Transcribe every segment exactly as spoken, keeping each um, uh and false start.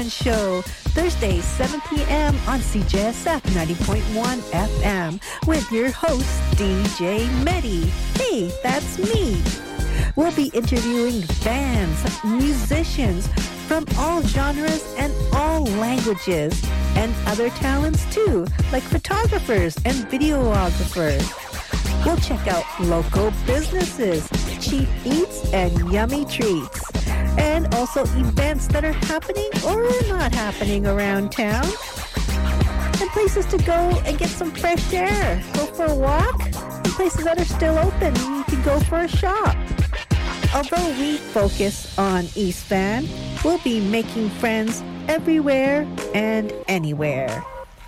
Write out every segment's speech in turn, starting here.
Band Show, Thursdays, seven p.m. on C J S F ninety point one F M with your host, D J Medi. Hey, that's me. We'll be interviewing bands, musicians from all genres and all languages, and other talents too, like photographers and videographers. We'll check out local businesses, cheap eats, and yummy treats. And also events that are happening or not happening around town. And places to go and get some fresh air. Go for a walk. And places that are still open. You can go for a shop. Although we focus on East Van, we'll be making friends everywhere and anywhere.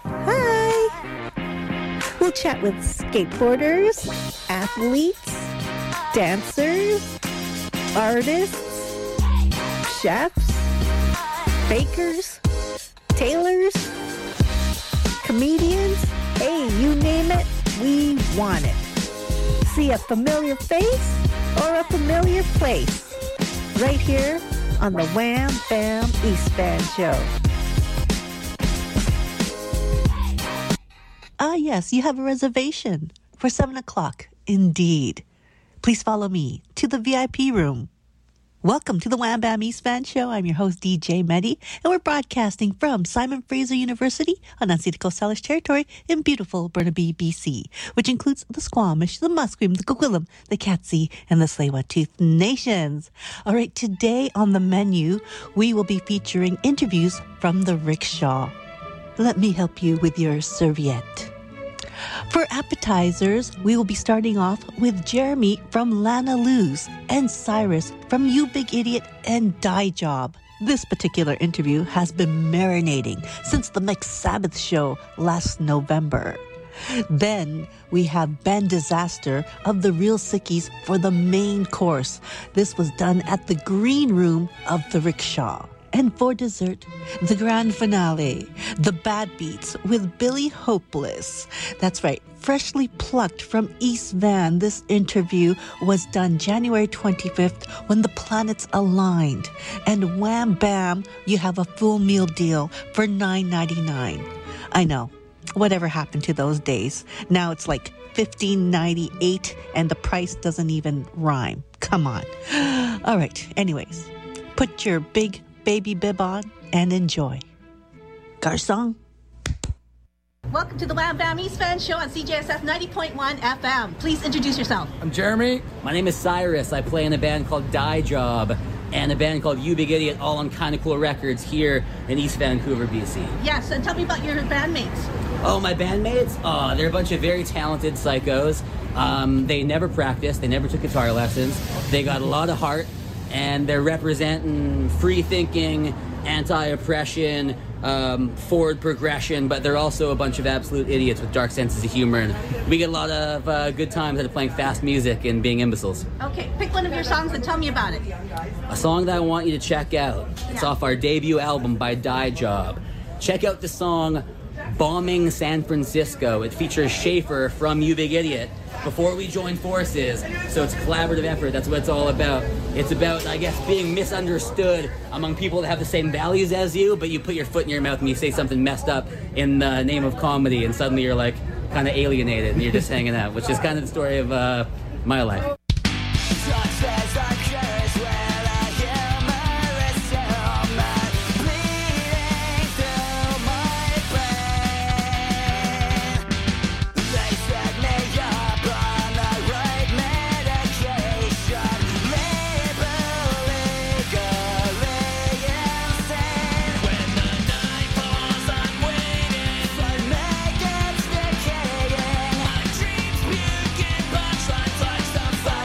Hi! We'll chat with skateboarders, athletes, dancers, artists, chefs, bakers, tailors, comedians. Hey, you name it, we want it. See a familiar face or a familiar place right here on the Wham Bam East Van Show. Ah, yes, you have a reservation for seven o'clock. Indeed. Please follow me to the V I P room. Welcome to the Wham Bam East Van Show. I'm your host, D J Medi, and we're broadcasting from Simon Fraser University on Unceded Coast Salish territory in beautiful Burnaby, B C, which includes the Squamish, the Musqueam, the Coquitlam, the Katzie, and the Tsleil-Waututh nations. All right, today on the menu, we will be featuring interviews from the rickshaw. Let me help you with your serviette. For appetizers, we will be starting off with Jeremy from Lana Luz and Cyrus from You Big Idiot and Die Job. This particular interview has been marinating since the Mixed Sabbath show last November. Then we have Ben Disaster of the Real Sickies for the main course. This was done at the green room of the rickshaw. And for dessert, the grand finale, the Bad Beats with Billy Hopeless. That's right, freshly plucked from East Van. This interview was done January twenty-fifth when the planets aligned. And wham bam, you have a full meal deal for nine ninety-nine. I know, whatever happened to those days? Now it's like fifteen ninety-eight and the price doesn't even rhyme. Come on. All right, anyways, put your big baby bib on and enjoy. Garçon. Welcome to the Wham Bam East Van Show on C J S F ninety point one F M. Please introduce yourself. I'm Jeremy. My name is Cyrus. I play in a band called Die Job and a band called You Big Idiot, all on Kinda Cool Records here in East Vancouver, B C. Yes, and tell me about your bandmates. Oh, my bandmates? Oh, they're a bunch of very talented psychos. Um, they never practiced. They never took guitar lessons. They got a lot of heart. And they're representing free-thinking, anti-oppression, um, forward progression, but they're also a bunch of absolute idiots with dark senses of humor. And we get a lot of uh, good times out of playing fast music and being imbeciles. Okay, pick one of your songs and tell me about it. A song that I want you to check out. It's yeah. off our debut album by Die Job. Check out the song Bombing San Francisco. It features Schaefer from You Big Idiot before we joined forces. So it's a collaborative effort. That's what it's all about. It's about, I guess, being misunderstood among people that have the same values as you, but you put your foot in your mouth and you say something messed up in the name of comedy, and suddenly you're like kind of alienated and you're just hanging out, which is kind of the story of uh, my life. Punchlines like some fire.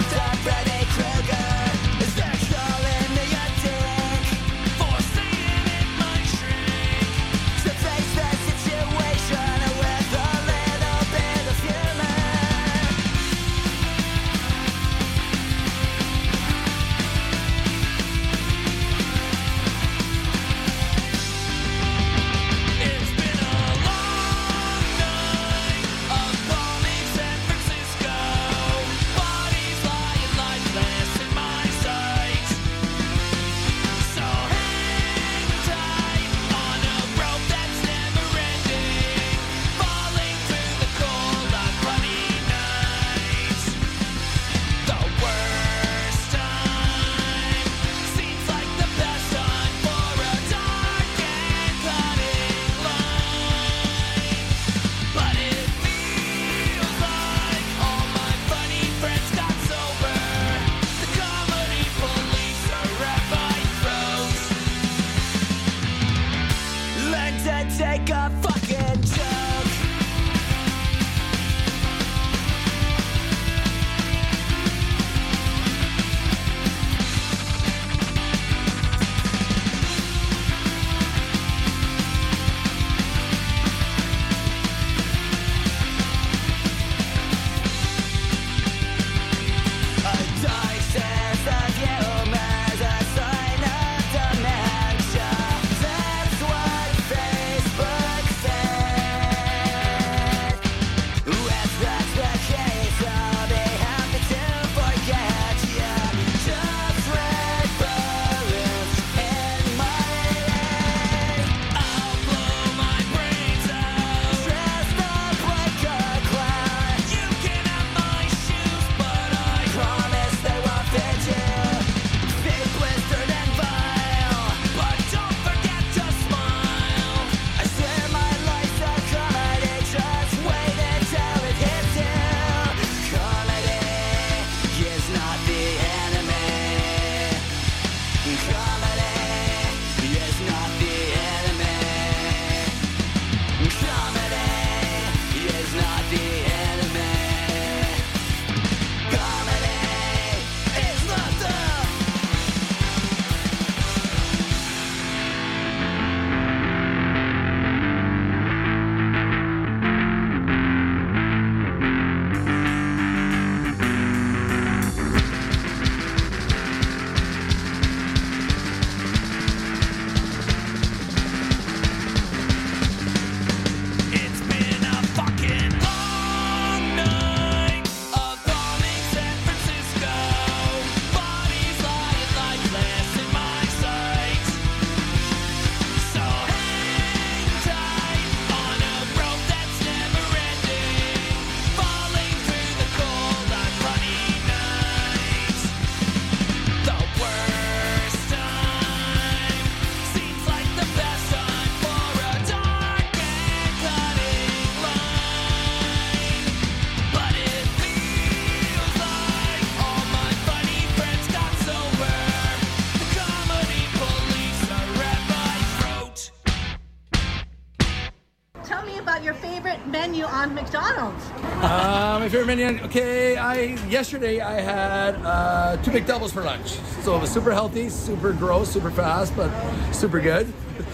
menu on McDonald's? Uh, my favorite menu. Okay, I yesterday I had uh, two McDoubles for lunch, so it was super healthy, super gross, super fast, but super good.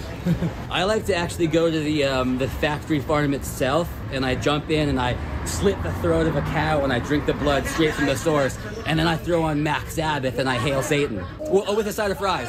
I like to actually go to the um, the factory farm itself, and I jump in and I slit the throat of a cow and I drink the blood straight from the source, and then I throw on Mac Sabbath and I hail Satan. Oh, with a side of fries.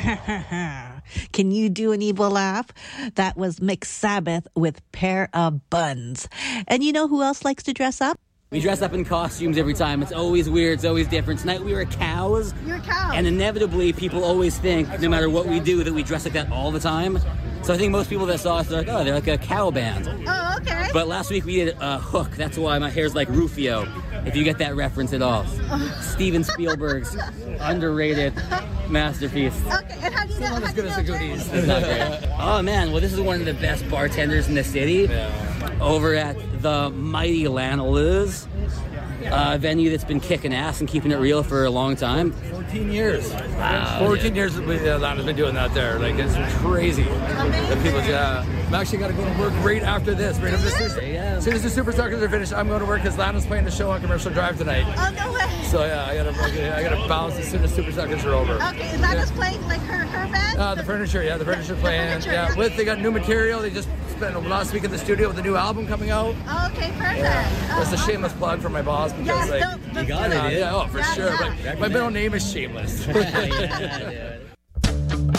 Can you do an evil laugh? That was Mick Sabbath with Pair of Buns. And you know who else likes to dress up? We dress up in costumes every time. It's always weird. It's always different. Tonight we were cows. You're a cow. And inevitably, people always think, no matter what we do, that we dress like that all the time. So I think most people that saw us are like, oh, they're like a cow band. Oh, okay. But last week we did a hook. That's why my hair's like Rufio, if you get that reference at all. Steven Spielberg's underrated masterpiece. Okay, and how do you know? How do you know Jeremy? It's not great. Oh, man. Well, this is one of the best bartenders in the city. Yeah. Over at the mighty Lanaloo's, uh, venue that's been kicking ass and keeping it real for a long time. fourteen years. Wow, fourteen dude. years uh, Lana's been doing that there. Like, it's crazy. The people, yeah. I'm actually got to go to work right after this. Right after this. Yeah. As soon as the Superstars are finished, I'm going to work because Lana's playing the show on Commercial Drive tonight. Oh, no way. So, yeah, I got to I got to bounce as soon as Superstars are over. Okay, is that just playing like her, her band? Uh, the furniture, yeah, the furniture playing. furniture, Yeah, yeah. with they got new material. They just spent last week in the studio with the new album coming out. Oh, okay, perfect. Yeah, Oh, that's a awesome. shameless plug for my boss because Yes, like, don't- don't got do it, uh, dude. yeah, oh for Yeah, sure. yeah. But my middle name is Shameless. Yeah, dude.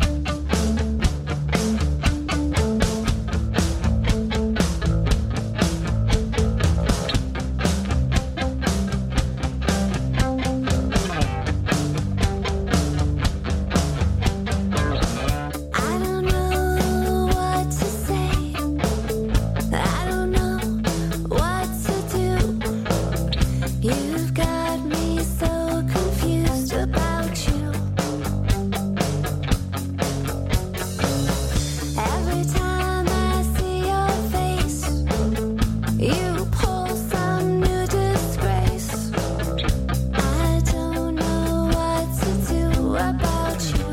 I don't know what to say. I don't know what to do. You've got me so confused about you. Every time I see your face, you pull some new disgrace. I don't know what to do about you.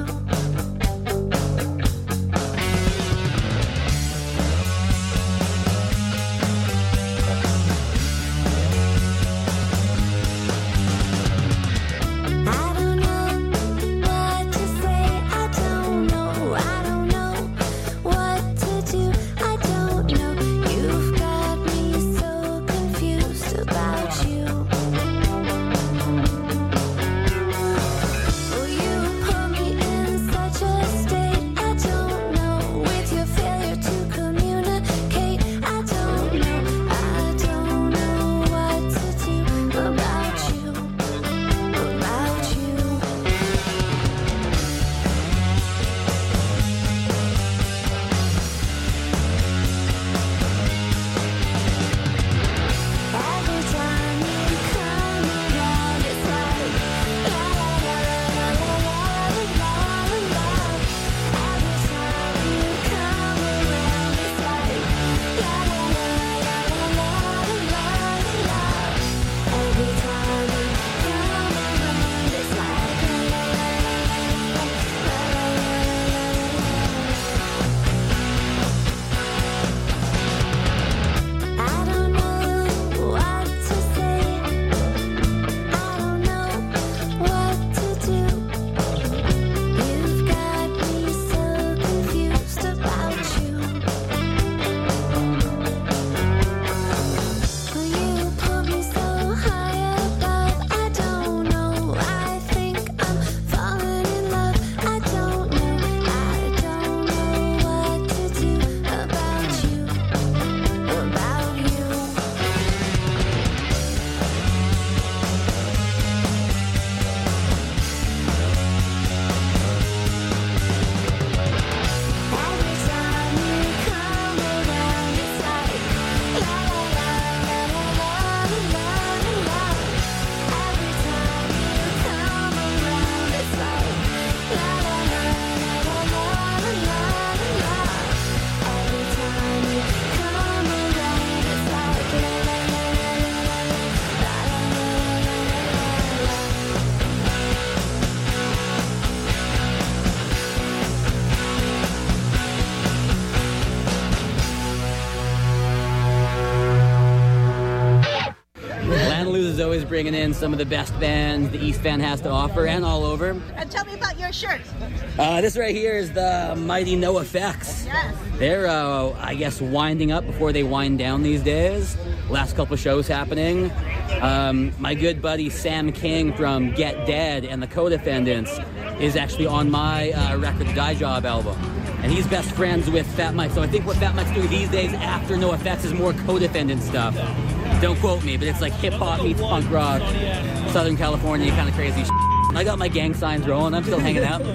I don't know what to say. I don't know. I don't know what to do. I don't know. You've got me so confused about you. Will you put me in such a state? I don't know. With your failure to communicate, I don't know. I don't know what to do about you. About you. Every time you come around, it's like la la la la la la la la la. Every time you come around, it's like la la la la la la la la. Every time you come around, it's like la la la la la la la. I don't know what to say. I don't know what to do. You've got me so confused about you. You put me so high above. I don't know. I think I'm falling in love. I don't know. I don't know what to do about you. About you. Every time you come around, it's like la la la la la la la la. Every time you come around, it's like la la la la la la la la. Every time you come around, it's like la la la Lanaloo's is always bringing in some of the best bands the East Van has to offer, and all over. And tell me about your shirt. Uh, this right here is the mighty No Effects. Yes. They're, uh, I guess, winding up before they wind down these days. Last couple of shows happening. Um, my good buddy Sam King from Get Dead and the Co-Defendants is actually on my uh, record, the Die Job album. And he's best friends with Fat Mike. So I think what Fat Mike's doing these days after NoFX is more codependent stuff. Don't quote me, but it's like hip-hop meets punk rock, Southern California, kind of crazy shit. I got my gang signs rolling. I'm still hanging out.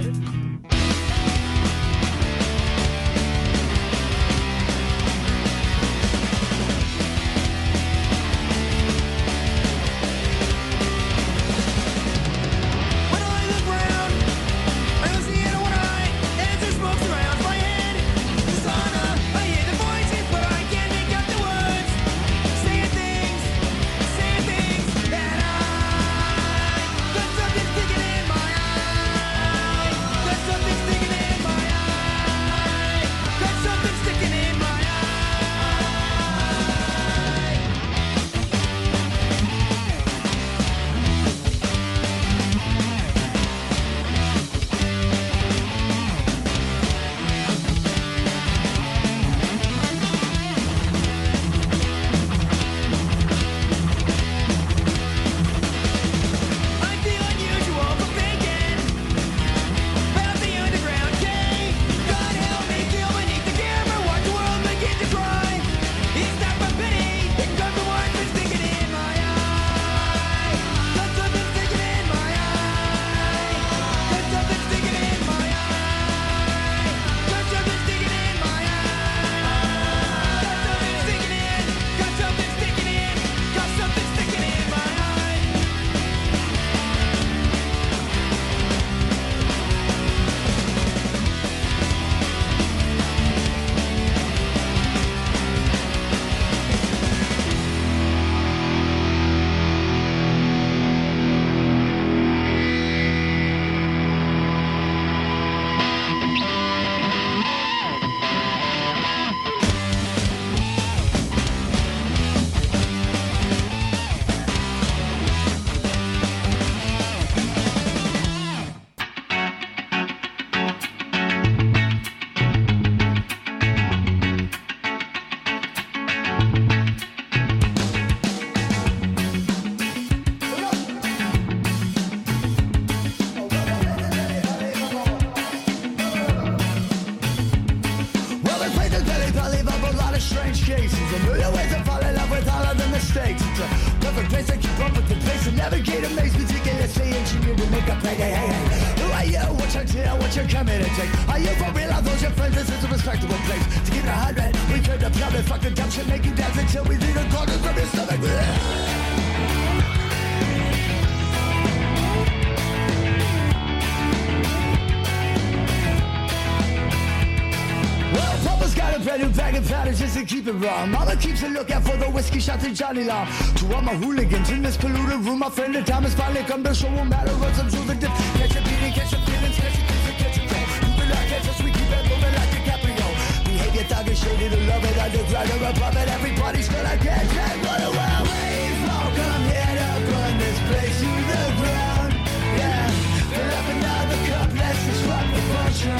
Mama keeps a lookout for the whiskey shots and Johnny Law. To all my hooligans in this polluted room, my friend the time has finally come to show no matter what some through the dip. Catch a beating, catch a feelings, catch a kiss, catch a pain. Moving like catch us, we keep it moving like DiCaprio. Behavior thuggish, shady to love it, underground or above it. Everybody's gonna get that run around. Wave smoke, I'm here to burn this place to the ground. Yeah, fill up another cup, let's disrupt the function.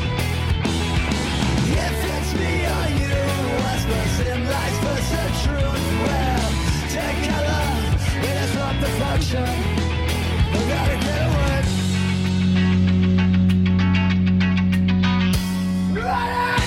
If it's me or you, what's the sim lights versus the truth? Well, take color, let us rock the function. We gotta get away. Right!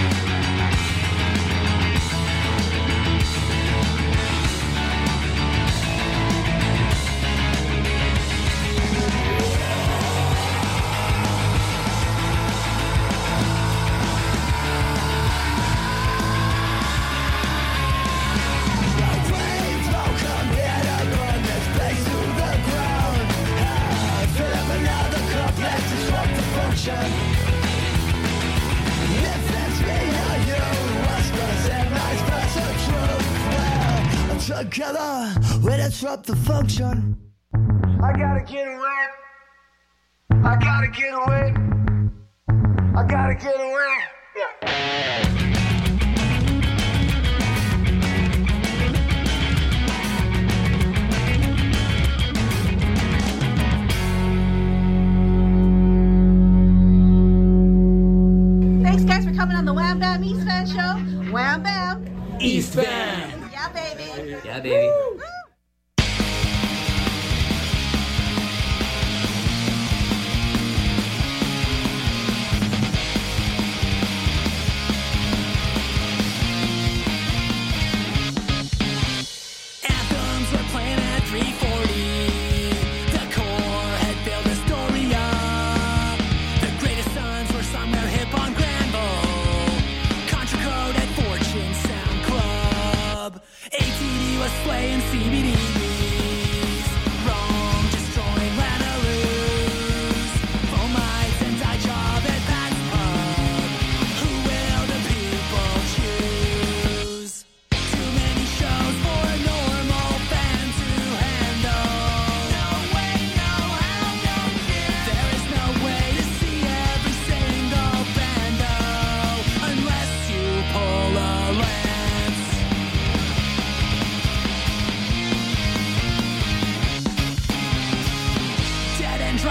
Together, we disrupt the function. I gotta get away. I gotta get away. I gotta get away. Yeah. Thanks, guys, for coming on the Wham Bam East Van Show. Wham Bam. East Van. Yeah, baby. Yeah, baby. Woo.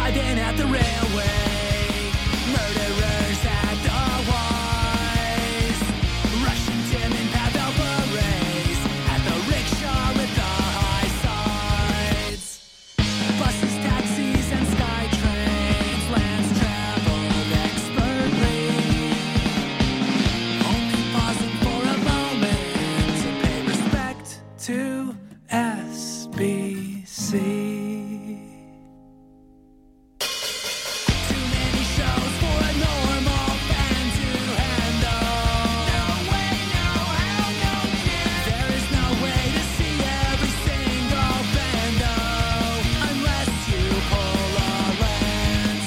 driving at the railway, murderers at the wise, Russian Tim and Pavel Berets at the rickshaw with the high sides, buses, taxis, and sky trains, lands traveled expertly, only pausing for a moment to pay respect to S B C. Too many shows for a normal fan to handle. No way, no how, no chance. There is no way to see every single bando unless you pull a lens.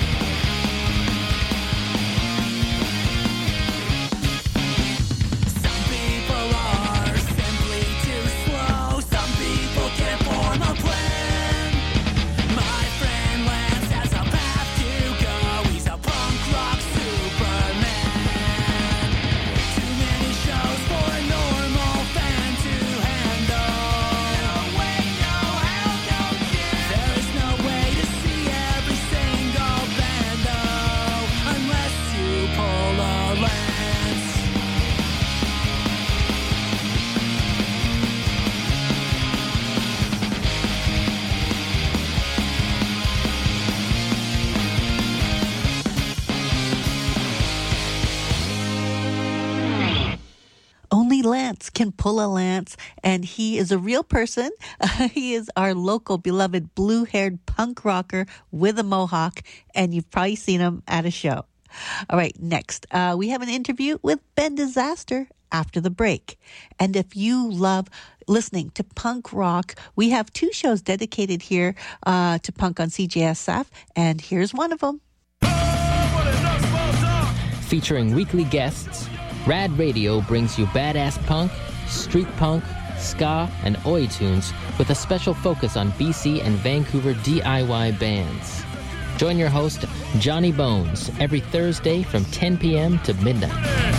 Some people are simply too slow. Some people can't form a plan. My friend Lance has a path to go. He's a punk rock Superman. Too many shows for a normal fan to handle. No way, no how, no chance. There is no way to see every single bando unless you pull a lens. Only Lance can pull a lance, and he is a real person. He is our local beloved blue-haired punk rocker with a mohawk, and you've probably seen him at a show. All right, next, uh, we have an interview with Ben Disaster after the break. And if you love listening to punk rock, we have two shows dedicated here uh, to punk on C J S F, and here's one of them. Featuring weekly guests, Rad Radio brings you badass punk, street punk, ska, and oi tunes with a special focus on B C and Vancouver D I Y bands. Join your host, Johnny Bones, every Thursday from ten p.m. to midnight.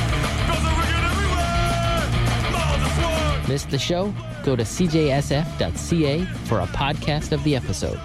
Missed the show? Go to c j s f dot c a for a podcast of the episode.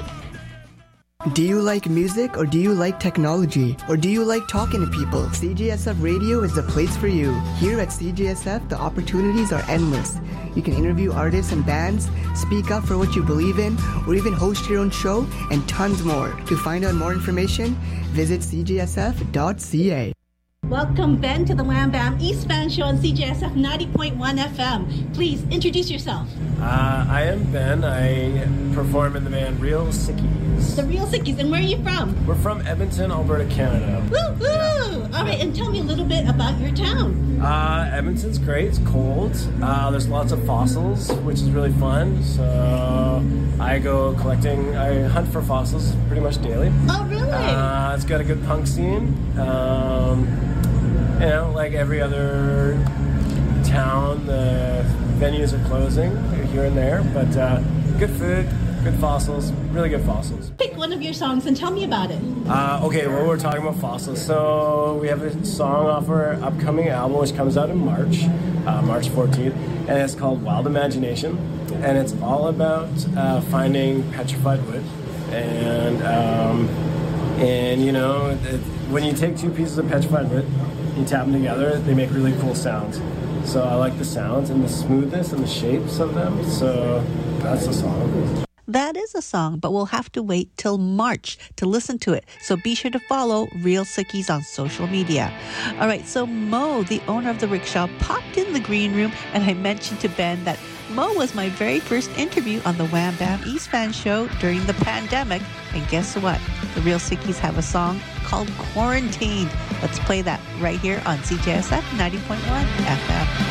Do you like music, or do you like technology, or do you like talking to people? C J S F Radio is the place for you. Here at C J S F, the opportunities are endless. You can interview artists and bands, speak up for what you believe in, or even host your own show, and tons more. To find out more information, visit c j s f dot c a. Welcome, Ben, to the Wham Bam East Fan Show on C J S F ninety point one F M. Please introduce yourself. Uh, I am Ben. I perform in the band Real Sickies. The Real Sickies. And where are you from? We're from Edmonton, Alberta, Canada. Woo woo! All right, and tell me a little bit about your town. Uh, Edmonton's great. It's cold. Uh, there's lots of fossils, which is really fun. So I go collecting. I hunt for fossils pretty much daily. Oh, really? Uh, it's got a good punk scene. Um, you know, like every other town, the venues are closing here and there, but uh, good food, good fossils, really good fossils. Pick one of your songs and tell me about it. Uh, okay, well, we're talking about fossils. So we have a song off our upcoming album, which comes out in March, uh, March fourteenth, and it's called Wild Imagination, and it's all about uh, finding petrified wood, and um, and you know, it, when you take two pieces of petrified wood, you tap them together, they make really cool sounds. So I like the sounds and the smoothness and the shapes of them. So that's the song. That is a song, but we'll have to wait till March to listen to it. So be sure to follow Real Sickies on social media. All right, so Mo, the owner of the rickshaw, popped in the green room, and I mentioned to Ben that Mo was my very first interview on the Wham Bam East Fan Show during the pandemic. And guess what? The Real Sickies have a song called Quarantined. Let's play that right here on C J S F ninety point one F M.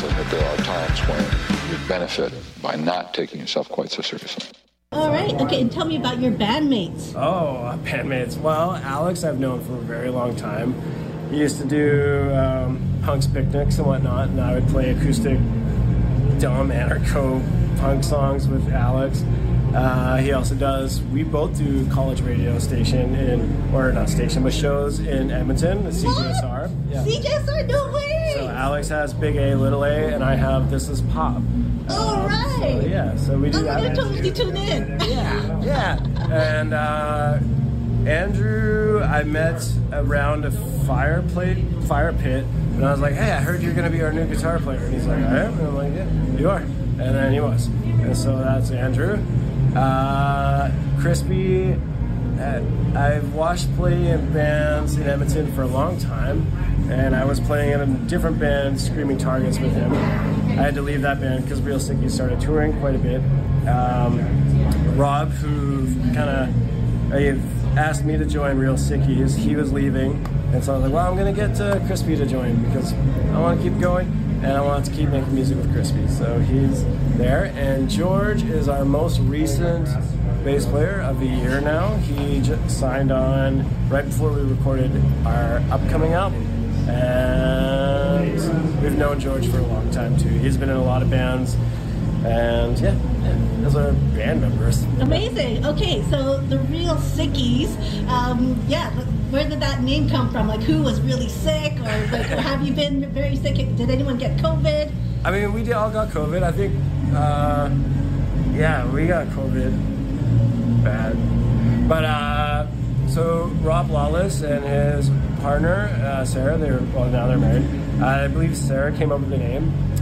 realizing that there are times when you benefit by not taking yourself quite so seriously. All right. Okay. And tell me about your bandmates. Oh, bandmates. Well, Alex I've known for a very long time. He used to do um, punks picnics and whatnot, and I would play acoustic dumb anarcho punk songs with Alex. Uh, he also does, we both do college radio station in, or not station, but shows in Edmonton, the C J S R. Yeah. C J S R, no way! So Alex has Big A, Little A, and I have This Is Pop. All Um, right. So, yeah, so we do I'm that. going to totally tune in. Yeah, yeah. And uh, Andrew, I met around a fire plate, fire pit, and I was like, hey, I heard you're going to be our new guitar player. And he's like, I am? And I'm like, yeah, you are. And then he was. And so that's Andrew. Uh, Crispy, uh, I've watched play in bands in Edmonton for a long time, and I was playing in a different band, Screaming Targets, with him. I had to leave that band because Real Sicky started touring quite a bit. Um, Rob, who kind of asked me to join Real Sickies, he was leaving, and so I was like, well, I'm going to get uh, Crispy to join because I want to keep going, and I want to keep making music with Crispy. So he's there, and George is our most recent bass player of the year now. He just signed on right before we recorded our upcoming album, and we've known George for a long time too. He's been in a lot of bands, and yeah, yeah those are band members. Amazing. Okay, so the Real Sickies, um, yeah, where did that name come from? Like, who was really sick, or like, have you been very sick? Did anyone get COVID? I mean, we all got COVID. I think, uh, yeah, we got COVID bad. But, uh, so Rob Lawless and his partner, uh, Sarah, they were, well, now they're married. I believe Sarah came up with the name.